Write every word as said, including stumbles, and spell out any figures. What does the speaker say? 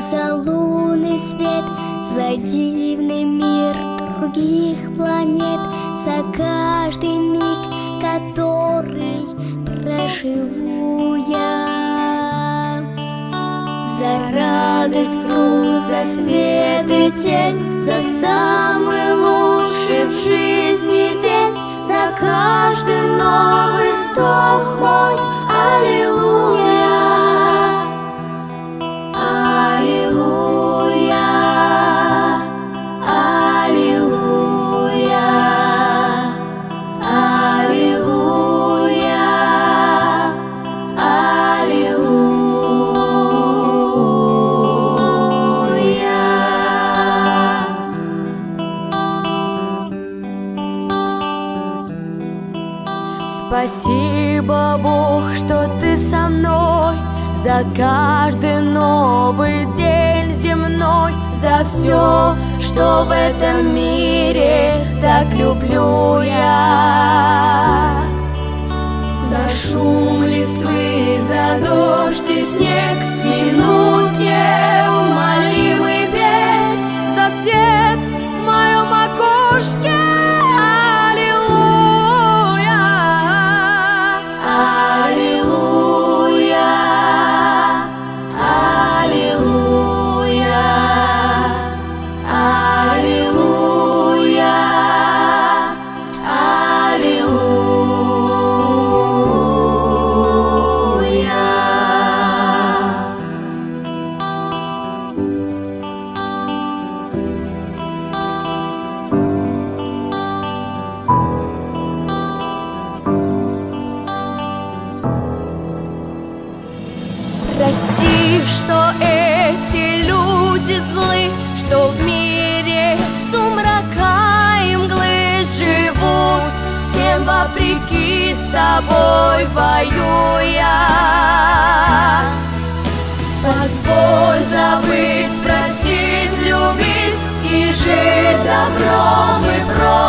за лунный свет, за дивный мир других планет, за каждый миг, который проживу я. За радость, грусть, за свет и тень, за самый лучший в жизни день, за каждый новый вздох мой. Аллилуйя, аллилуйя, аллилуйя, аллилуйя, аллилуйя. Спасибо, Бог, что ты со мной, за каждый новый день земной, за все, что в этом мире так люблю я. За шум листвы, за дождь и снег, минут неумолимый бег, за свет в моем окошке. Прости, что эти люди злы, что в мире сумрака и мглы живут, всем вопреки с тобой воюя. Позволь забыть, простить, любить и жить добром и прочь.